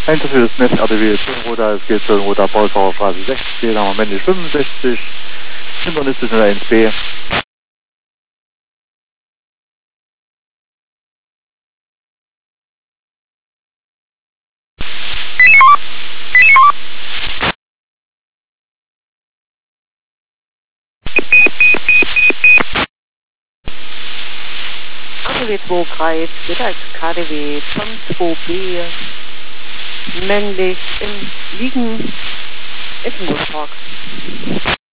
Einzel für das Netz ADW Zöllenroda, es geht Zöllenroda, Paulsauerstraße 60, haben wir männlich 65, Hindernis ist 1B. KDW 2 Kreis, mittags KDW 2B, männlich im Liegen, Eckenburg Park.